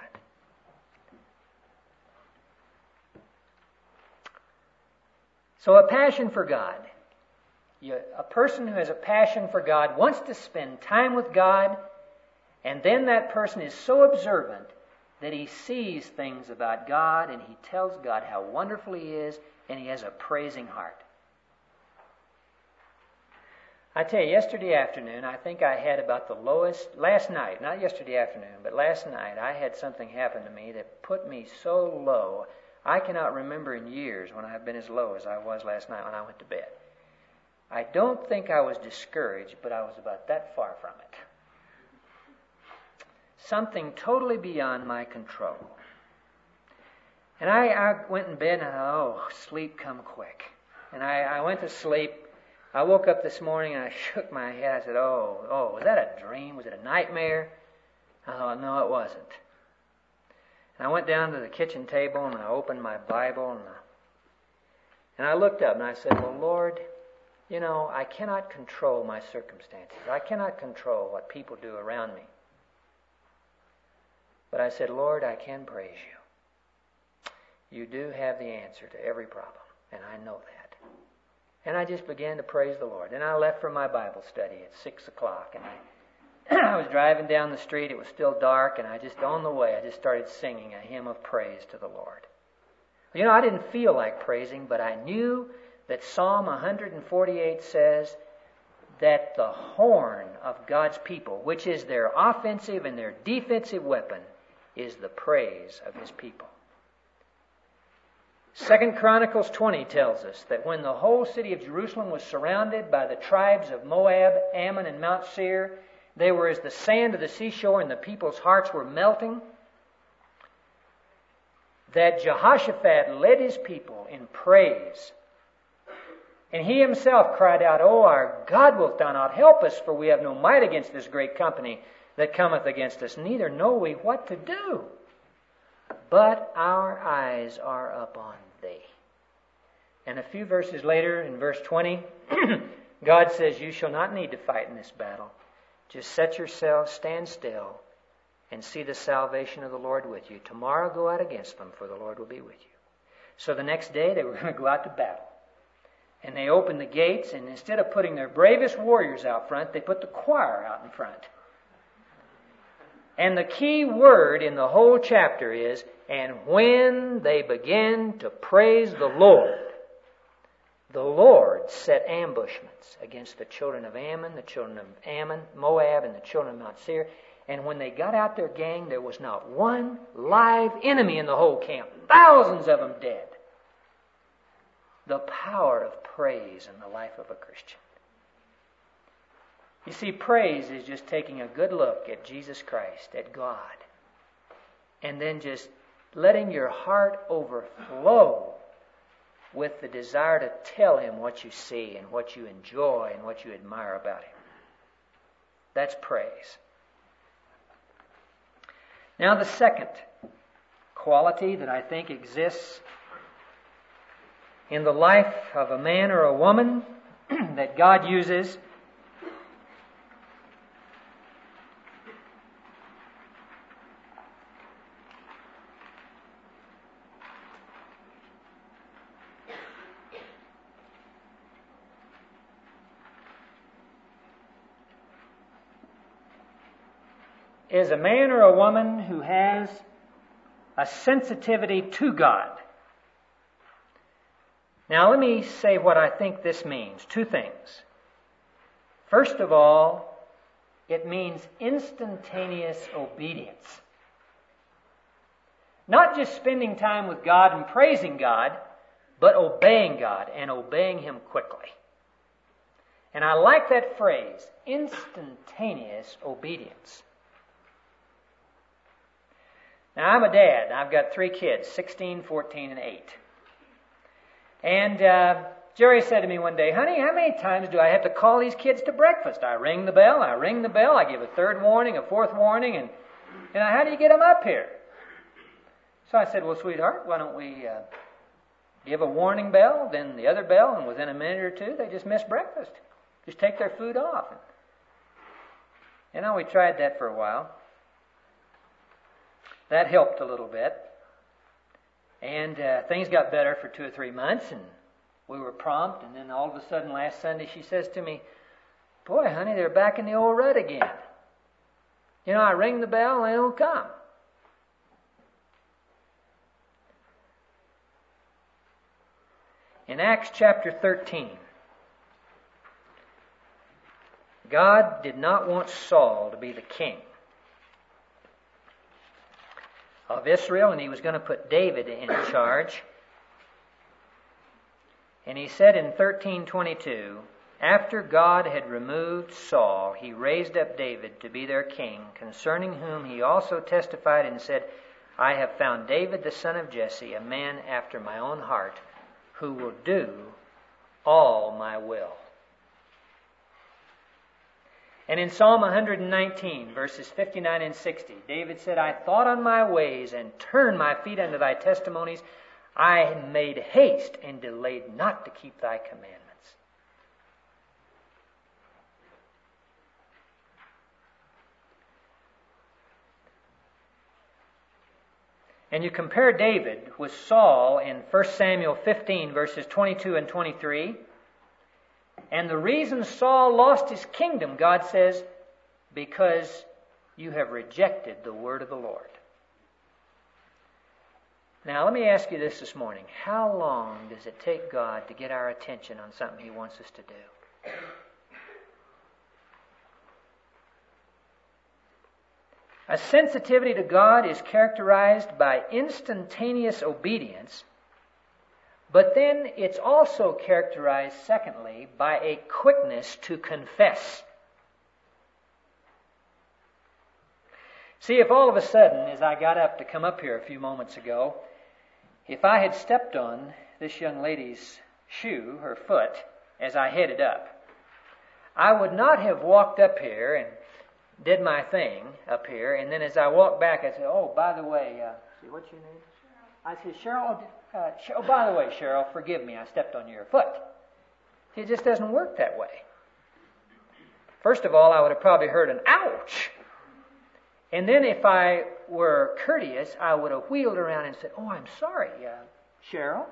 So a passion for God. You, a person who has a passion for God wants to spend time with God, and then that person is so observant that he sees things about God and he tells God how wonderful He is, and he has a praising heart. I tell you, yesterday afternoon, I think I had about the lowest, last night, not yesterday afternoon, but last night, I had something happen to me that put me so low. I cannot remember in years when I've been as low as I was last night when I went to bed. I don't think I was discouraged, but I was about that far from it. Something totally beyond my control. And I, I went in bed and I thought, oh, sleep come quick. And I, I went to sleep. I woke up this morning and I shook my head. I said, oh, oh, was that a dream? Was it a nightmare? I thought, no, it wasn't. And I went down to the kitchen table and I opened my Bible and I, and I looked up and I said, well, Lord, you know, I cannot control my circumstances. I cannot control what people do around me. But I said, Lord, I can praise You. You do have the answer to every problem, and I know that. And I just began to praise the Lord. And I left for my Bible study at six o'clock, and I, I was driving down the street. It was still dark, and I just, on the way, I just started singing a hymn of praise to the Lord. You know, I didn't feel like praising, but I knew that Psalm one forty-eight says that the horn of God's people, which is their offensive and their defensive weapon, is the praise of His people. Second Chronicles twenty tells us that when the whole city of Jerusalem was surrounded by the tribes of Moab, Ammon, and Mount Seir, they were as the sand of the seashore and the people's hearts were melting, that Jehoshaphat led his people in praise. And he himself cried out, O our God, wilt thou not help us? For we have no might against this great company that cometh against us, neither know we what to do. But our eyes are upon Thee. And a few verses later, in verse twenty, God says, you shall not need to fight in this battle. Just set yourselves, stand still, and see the salvation of the Lord with you. Tomorrow go out against them, for the Lord will be with you. So the next day they were going to go out to battle. And they opened the gates, and instead of putting their bravest warriors out front, they put the choir out in front. And the key word in the whole chapter is, and when they began to praise the Lord, the Lord set ambushments against the children of Ammon, the children of Ammon, Moab, and the children of Mount Seir. And when they got out their gang, there was not one live enemy in the whole camp. Thousands of them dead. The power of praise in the life of a Christian. You see, praise is just taking a good look at Jesus Christ, at God, and then just letting your heart overflow with the desire to tell Him what you see and what you enjoy and what you admire about Him. That's praise. Now, the second quality that I think exists in the life of a man or a woman that God uses is a man or a woman who has a sensitivity to God. Now, let me say what I think this means. Two things. First of all, it means instantaneous obedience. Not just spending time with God and praising God, but obeying God and obeying Him quickly. And I like that phrase, instantaneous obedience. Now, I'm a dad. I've got three kids, sixteen, fourteen, and eight. And uh, Jerry said to me one day, honey, how many times do I have to call these kids to breakfast? I ring the bell, I ring the bell, I give a third warning, a fourth warning, and, and how do you get them up here? So I said, well, sweetheart, why don't we uh, give a warning bell, then the other bell, and within a minute or two, they just miss breakfast. Just take their food off. And, you know, we tried that for a while. That helped a little bit. And uh, things got better for two or three months, and we were prompt, and then all of a sudden last Sunday she says to me, boy, honey, they're back in the old rut again. You know, I ring the bell and they don't come. In Acts chapter thirteen, God did not want Saul to be the king of Israel, and He was going to put David in charge. And He said in thirteen twenty-two, after God had removed Saul, He raised up David to be their king, concerning whom He also testified and said, I have found David the son of Jesse, a man after my own heart, who will do all my will. And in Psalm one nineteen, verses fifty-nine and sixty, David said, I thought on my ways and turned my feet unto thy testimonies. I made haste and delayed not to keep thy commandments. And you compare David with Saul in First Samuel fifteen, verses twenty-two and twenty-three. And the reason Saul lost his kingdom, God says, because you have rejected the word of the Lord. Now, let me ask you this this morning. How long does it take God to get our attention on something He wants us to do? A sensitivity to God is characterized by instantaneous obedience, but then it's also characterized, secondly, by a quickness to confess. See, if all of a sudden, as I got up to come up here a few moments ago, if I had stepped on this young lady's shoe, her foot, as I headed up, I would not have walked up here and did my thing up here, and then as I walked back, I said, oh, by the way, uh, see, what's your name? I said, Cheryl, uh, Cheryl, oh, by the way, Cheryl, forgive me, I stepped on your foot. It just doesn't work that way. First of all, I would have probably heard an ouch. And then if I were courteous, I would have wheeled around and said, oh, I'm sorry, uh, Cheryl.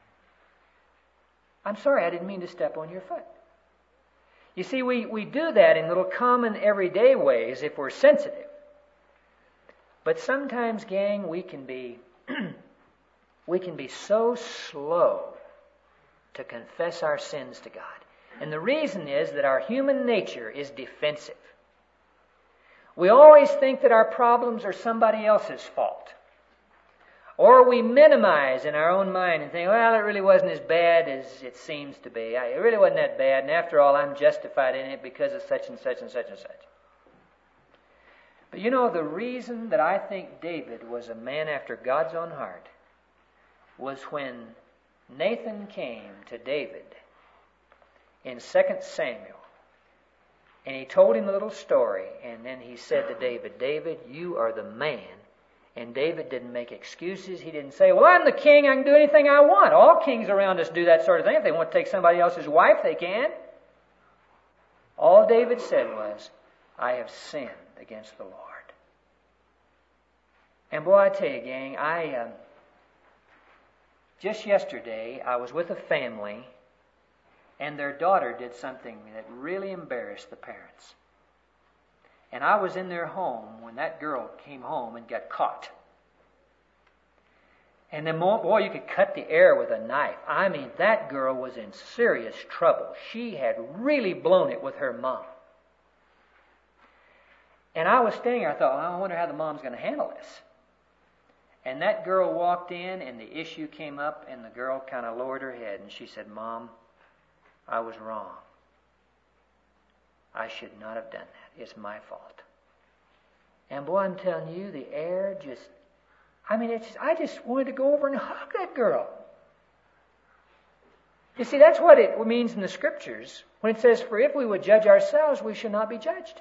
I'm sorry, I didn't mean to step on your foot. You see, we, we do that in little common everyday ways if we're sensitive. But sometimes, gang, we can be we can be so slow to confess our sins to God. And the reason is that our human nature is defensive. We always think that our problems are somebody else's fault. Or we minimize in our own mind and think, well, it really wasn't as bad as it seems to be. It really wasn't that bad, and after all, I'm justified in it because of such and such and such and such. But you know, the reason that I think David was a man after God's own heart was when Nathan came to David in Second Samuel, and he told him a little story, and then he said to David, David, you are the man. And David didn't make excuses. He didn't say, well, I'm the king. I can do anything I want. All kings around us do that sort of thing. If they want to take somebody else's wife, they can. All David said was, I have sinned against the Lord. And boy, I tell you, gang, I uh, just yesterday I was with a family, and their daughter did something that really embarrassed the parents. And I was in their home when that girl came home and got caught. And then, boy, you could cut the air with a knife. I mean, that girl was in serious trouble. She had really blown it with her mom. And I was standing there, I thought, well, I wonder how the mom's going to handle this. And that girl walked in, and the issue came up, and the girl kind of lowered her head, and she said, Mom, I was wrong. I should not have done that. It's my fault. And boy, I'm telling you, the air just, I mean, it's, I just wanted to go over and hug that girl. You see, that's what it means in the Scriptures when it says, for if we would judge ourselves, we should not be judged.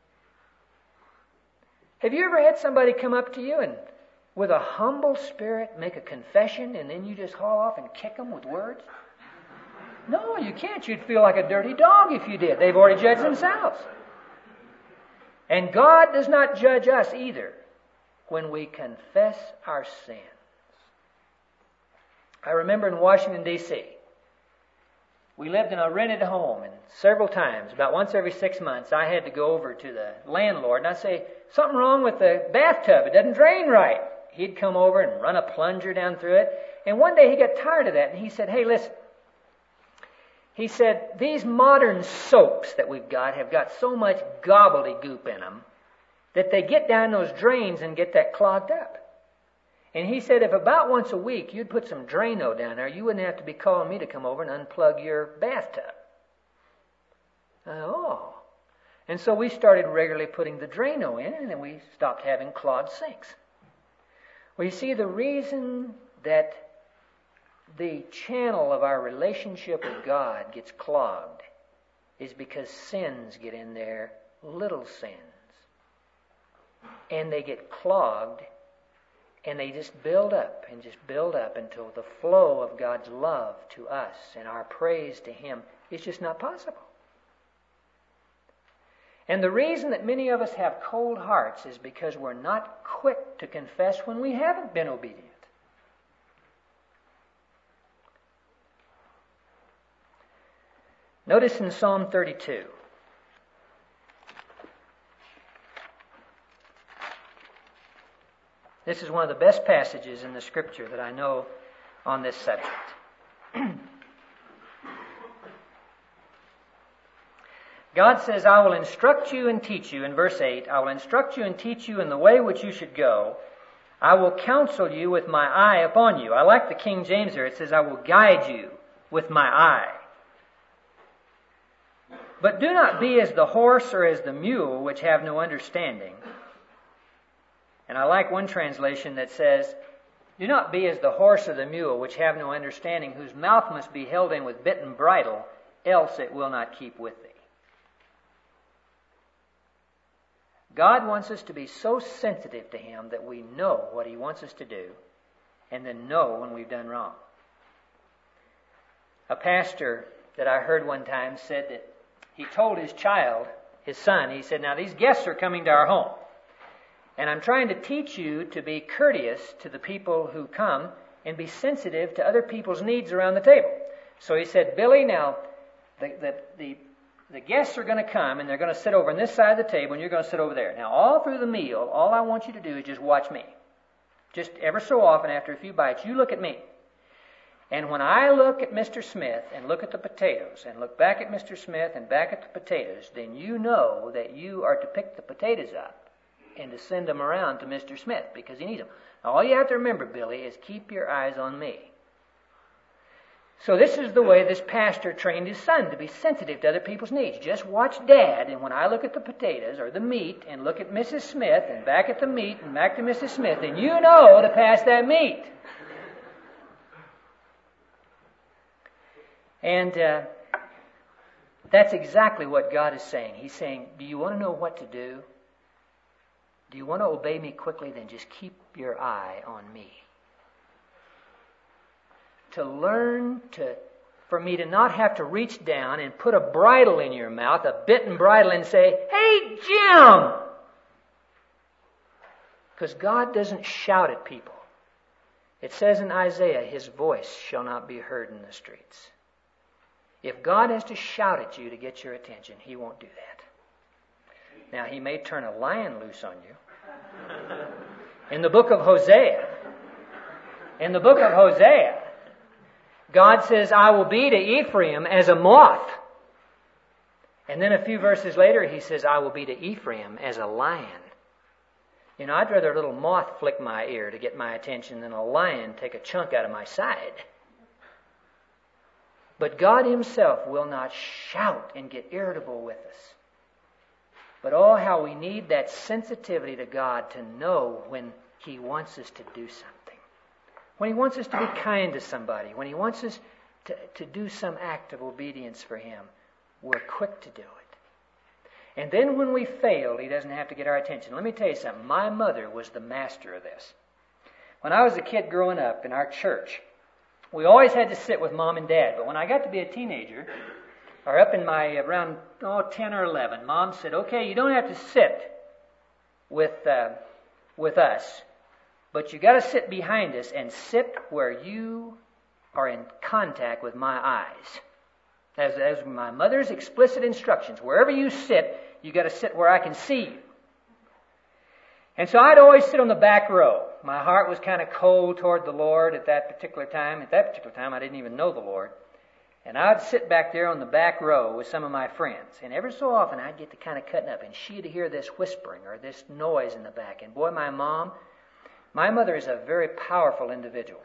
Have you ever had somebody come up to you and with a humble spirit make a confession and then you just haul off and kick them with words? No, you can't. You'd feel like a dirty dog if you did. They've already judged themselves. And God does not judge us either when we confess our sins. I remember in Washington, D C, we lived in a rented home, and several times, about once every six months, I had to go over to the landlord and I'd say, something wrong with the bathtub. It doesn't drain right. He'd come over and run a plunger down through it. And one day he got tired of that and he said, hey, listen. He said, these modern soaps that we've got have got so much gobbledygook in them that they get down those drains and get that clogged up. And he said, if about once a week you'd put some Drano down there, you wouldn't have to be calling me to come over and unplug your bathtub. I said, oh. And so we started regularly putting the Drano in, and then we stopped having clogged sinks. Well, you see, the reason that the channel of our relationship with God gets clogged is because sins get in there, little sins. And they get clogged, and they just build up and just build up until the flow of God's love to us and our praise to Him is just not possible. And the reason that many of us have cold hearts is because we're not quick to confess when we haven't been obedient. Notice in Psalm thirty-two. This is one of the best passages in the Scripture that I know on this subject. God says, I will instruct you and teach you, in verse eight, I will instruct you and teach you in the way which you should go. I will counsel you with my eye upon you. I like the King James here. It says, I will guide you with my eye. But do not be as the horse or as the mule, which have no understanding. And I like one translation that says, do not be as the horse or the mule, which have no understanding, whose mouth must be held in with bit and bridle, else it will not keep with thee. God wants us to be so sensitive to Him that we know what He wants us to do, and then know when we've done wrong. A pastor that I heard one time said that he told his child, his son, he said, now these guests are coming to our home, and I'm trying to teach you to be courteous to the people who come and be sensitive to other people's needs around the table. So he said, Billy, now the the the, the guests are going to come, and they're going to sit over on this side of the table, and you're going to sit over there. Now, all through the meal, all I want you to do is just watch me. Just ever so often, after a few bites, you look at me. And when I look at Mister Smith and look at the potatoes and look back at Mister Smith and back at the potatoes, then you know that you are to pick the potatoes up and to send them around to Mister Smith because he needs them. Now, all you have to remember, Billy, is keep your eyes on me. So this is the way this pastor trained his son to be sensitive to other people's needs. Just watch Dad, and when I look at the potatoes or the meat and look at Missus Smith and back at the meat and back to Missus Smith, then you know to pass that meat. And uh, that's exactly what God is saying. He's saying, do you want to know what to do? Do you want to obey me quickly? Then just keep your eye on me. To learn to, for me to not have to reach down and put a bridle in your mouth, a bit and bridle, and say, hey, Jim! Because God doesn't shout at people. It says in Isaiah, His voice shall not be heard in the streets. If God has to shout at you to get your attention, He won't do that. Now, He may turn a lion loose on you. In the book of Hosea, in the book of Hosea, God says, I will be to Ephraim as a moth. And then a few verses later, He says, I will be to Ephraim as a lion. You know, I'd rather a little moth flick my ear to get my attention than a lion take a chunk out of my side. But God Himself will not shout and get irritable with us. But oh, how we need that sensitivity to God to know when He wants us to do something. When He wants us to be kind to somebody. When He wants us to, to do some act of obedience for Him. We're quick to do it. And then when we fail, He doesn't have to get our attention. Let me tell you something. My mother was the master of this. When I was a kid growing up in our church, we always had to sit with Mom and Dad. But when I got to be a teenager, or up in my around oh, ten or eleven, Mom said, okay, you don't have to sit with uh, with us, but you got to sit behind us and sit where you are in contact with my eyes. As, as my mother's explicit instructions, wherever you sit, you got to sit where I can see you. And so I'd always sit on the back row. My heart was kind of cold toward the Lord at that particular time. At that particular time, I didn't even know the Lord. And I'd sit back there on the back row with some of my friends. And every so often, I'd get to kind of cutting up, and she'd hear this whispering or this noise in the back. And boy, my mom, my mother is a very powerful individual.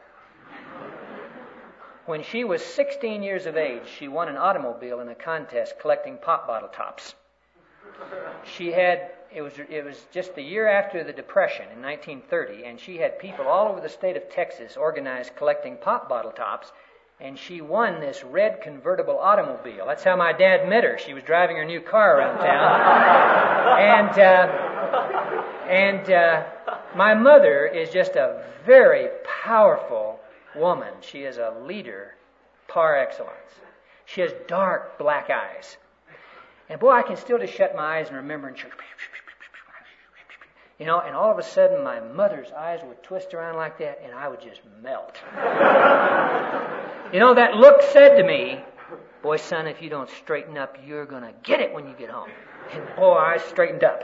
When she was sixteen years of age, she won an automobile in a contest collecting pop bottle tops. She had, it was it was just the year after the Depression in nineteen thirty, and she had people all over the state of Texas organized collecting pop bottle tops, and she won this red convertible automobile. That's how my dad met her. She was driving her new car around town. and uh, and uh, my mother is just a very powerful woman. She is a leader par excellence. She has dark black eyes. And boy, I can still just shut my eyes and remember in church. You know, and all of a sudden my mother's eyes would twist around like that and I would just melt. You know, that look said to me, boy, son, if you don't straighten up, you're going to get it when you get home. And boy, I straightened up.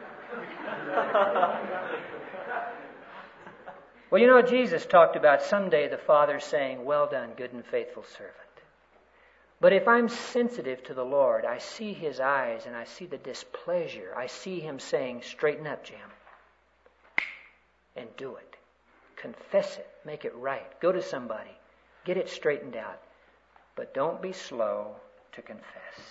Well, you know, Jesus talked about someday the Father saying, well done, good and faithful servant. But if I'm sensitive to the Lord, I see His eyes and I see the displeasure. I see Him saying, straighten up, Jim. And do it. Confess it. Make it right. Go to somebody. Get it straightened out. But don't be slow to confess.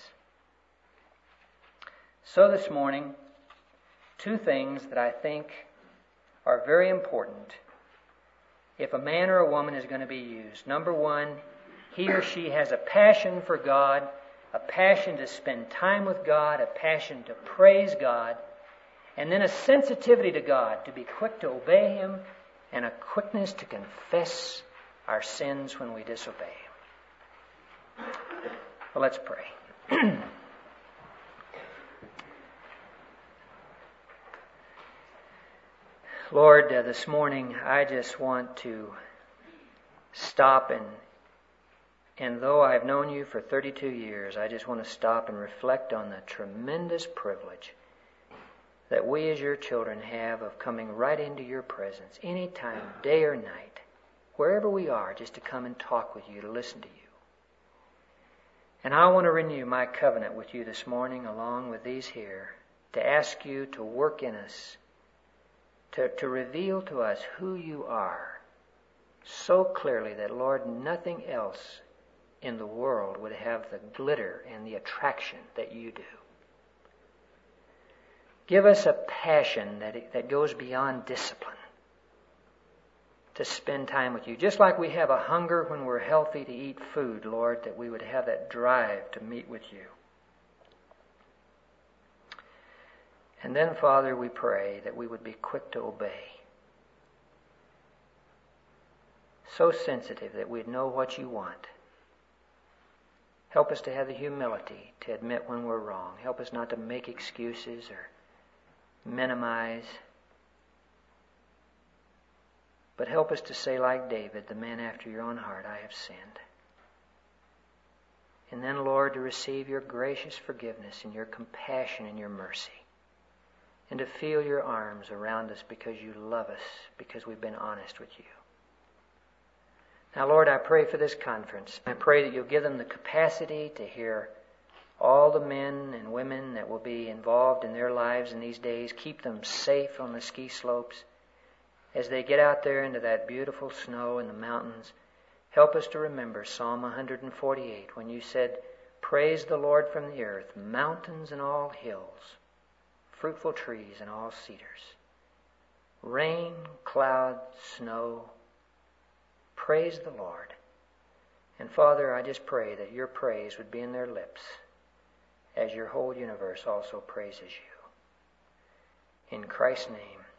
So this morning, two things that I think are very important if a man or a woman is going to be used. Number one, he or she has a passion for God, a passion to spend time with God, a passion to praise God, and then a sensitivity to God, to be quick to obey Him, and a quickness to confess our sins when we disobey Him. Well, let's pray. Lord, uh, this morning I just want to stop and and though I've known you for thirty-two years, I just want to stop and reflect on the tremendous privilege that we as your children have of coming right into your presence anytime, day or night, wherever we are, just to come and talk with you, to listen to you. And I want to renew my covenant with you this morning along with these here, to ask you to work in us, To, to reveal to us who you are so clearly that, Lord, nothing else in the world would have the glitter and the attraction that you do. Give us a passion that, that goes beyond discipline to spend time with you. Just like we have a hunger when we're healthy to eat food, Lord, that we would have that drive to meet with you. And then, Father, we pray that we would be quick to obey. So sensitive that we'd know what you want. Help us to have the humility to admit when we're wrong. Help us not to make excuses or minimize. But help us to say like David, the man after your own heart, I have sinned. And then, Lord, to receive your gracious forgiveness and your compassion and your mercy. And to feel your arms around us because you love us, because we've been honest with you. Now, Lord, I pray for this conference. I pray that you'll give them the capacity to hear all the men and women that will be involved in their lives in these days. Keep them safe on the ski slopes as they get out there into that beautiful snow in the mountains. Help us to remember Psalm one forty-eight when you said, praise the Lord from the earth, mountains and all hills, fruitful trees and all cedars. Rain, cloud, snow, praise the Lord. And Father, I just pray that your praise would be in their lips as your whole universe also praises you. In Christ's name.